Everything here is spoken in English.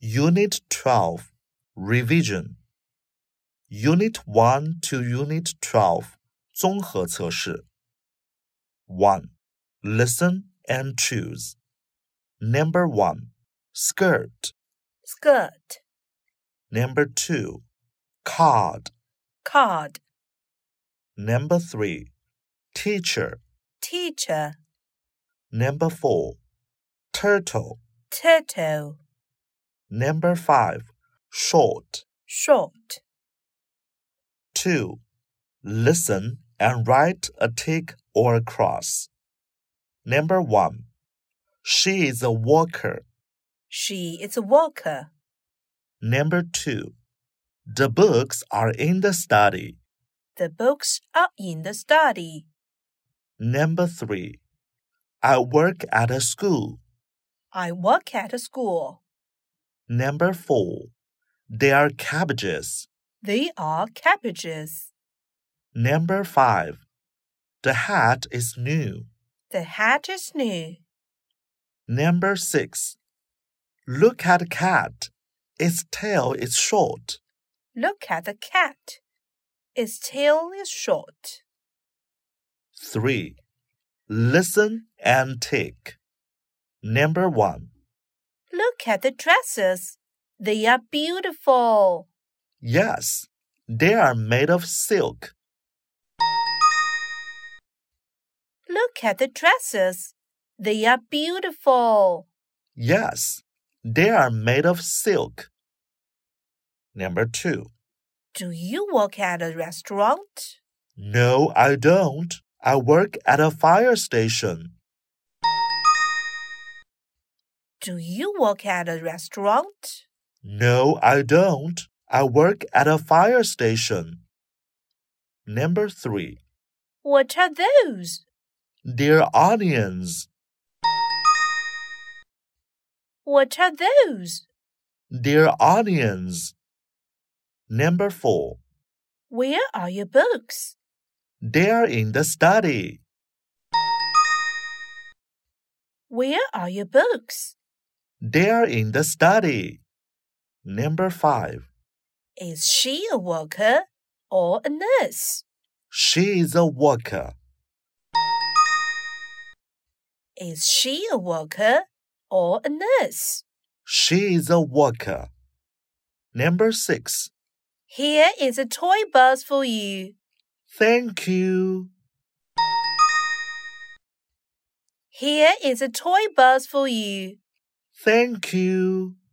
Unit 12, Revision. Unit 1 to Unit 12, 综合测试。1. Listen and choose. Number 1, skirt. Skirt. Number 2, card. Card. Number 3, teacher. Teacher. Number 4, turtle. Turtle. Number 5, short. Short. 2. Listen and write a tick or a cross. Number 1. She is a walker. She is a walker. Number 2. The books are in the study. The books are in the study. Number 3. I work at a school. I work at a school. Number 4. They are cabbages. They are cabbages. Number 5. The hat is new. The hat is new. Number 6. Look at the cat. Its tail is short. Look at the cat. Its tail is short. 3. Listen and tick. Number 1. Look at the dresses. They are beautiful. Yes, they are made of silk. Look at the dresses. They are beautiful. Yes, they are made of silk. Number 2. Do you work at a restaurant? No, I don't. I work at a fire station. Do you work at a restaurant? No, I don't. I work at a fire station. Number 3. What are those? They're onions. What are those? They're onions. Number 4. Where are your books? They're in the study. Where are your books? They're in the study. Number 5. Is she a worker or a nurse? She is a worker. Is she a worker or a nurse? She is a worker. Number 6. Here is a toy bus for you. Thank you. Here is a toy bus for you. Thank you.